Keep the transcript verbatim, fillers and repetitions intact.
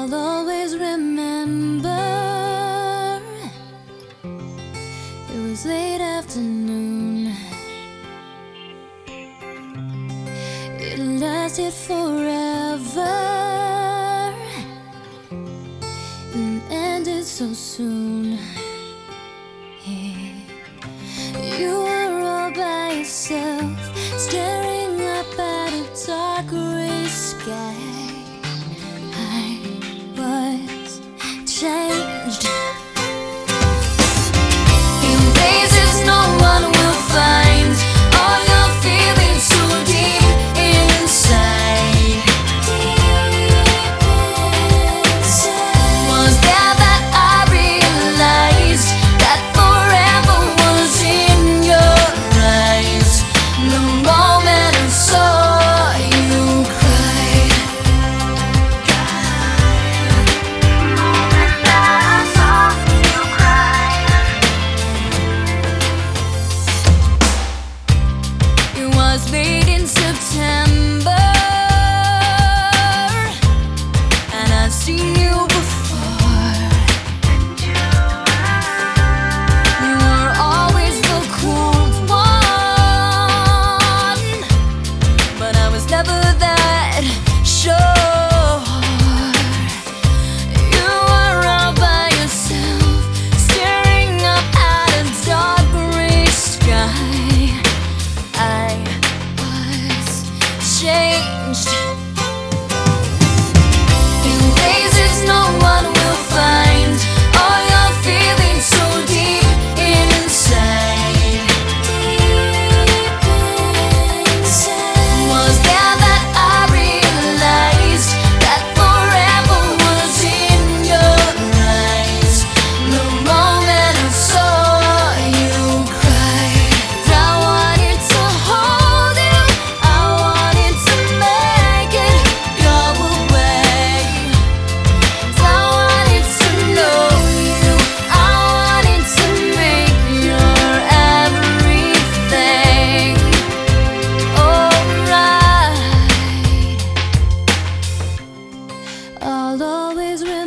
I'll always remember. It was late afternoon. It lasted forever and ended so soon. Yeah. You were all by yourself, staring up at a dark gray sky. Changed in places no one will find. All your feelings so deep inside. Deep inside. Was there that I realized that forever was in your eyes. The moment I saw you cry. Was late in September, and I'd seen you before. You were always the cold one, but I was never that sure. You were all by yourself, staring up at a dark gray sky. I changed in places no one will find. All your feelings so deep inside. Deep inside. Was there that I realized that forever was in your eyes. The moment I saw you cry, I wanted to hold you. I wanted to make it go away. I wanted to know you. I wanted to make your everything alright. I'll always remember.